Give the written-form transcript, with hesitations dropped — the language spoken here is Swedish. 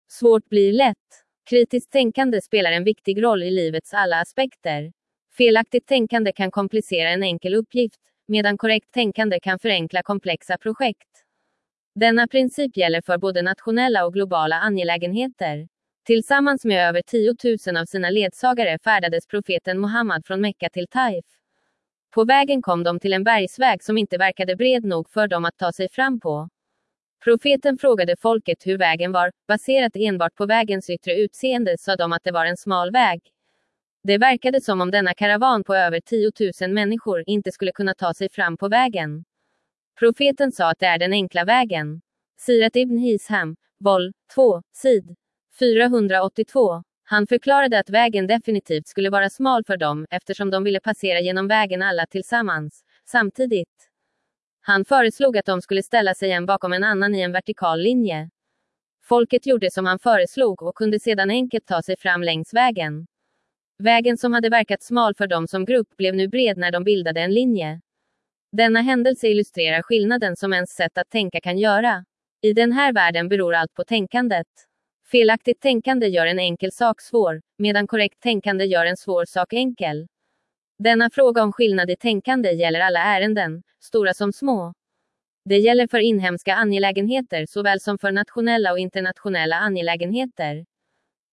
Svårt blir lätt. Kritiskt tänkande spelar en viktig roll i livets alla aspekter. Felaktigt tänkande kan komplicera en enkel uppgift, medan korrekt tänkande kan förenkla komplexa projekt. Denna princip gäller för både nationella och globala angelägenheter. Tillsammans med över 10 000 av sina ledsagare färdades profeten Muhammad från Mekka till Taif. På vägen kom de till en bergsväg som inte verkade bred nog för dem att ta sig fram på. Profeten frågade folket hur vägen var, baserat enbart på vägens yttre utseende sa de att det var en smal väg. Det verkade som om denna karavan på över 10 000 människor inte skulle kunna ta sig fram på vägen. Profeten sa att det är den enkla vägen. Sirat ibn Hisham, vol. 2, sid. 482. Han förklarade att vägen definitivt skulle vara smal för dem, eftersom de ville passera genom vägen alla tillsammans, samtidigt. Han föreslog att de skulle ställa sig en bakom en annan i en vertikal linje. Folket gjorde som han föreslog och kunde sedan enkelt ta sig fram längs vägen. Vägen som hade verkat smal för dem som grupp blev nu bred när de bildade en linje. Denna händelse illustrerar skillnaden som ens sätt att tänka kan göra. I den här världen beror allt på tänkandet. Felaktigt tänkande gör en enkel sak svår, medan korrekt tänkande gör en svår sak enkel. Denna fråga om skillnad i tänkande gäller alla ärenden, stora som små. Det gäller för inhemska angelägenheter såväl som för nationella och internationella angelägenheter.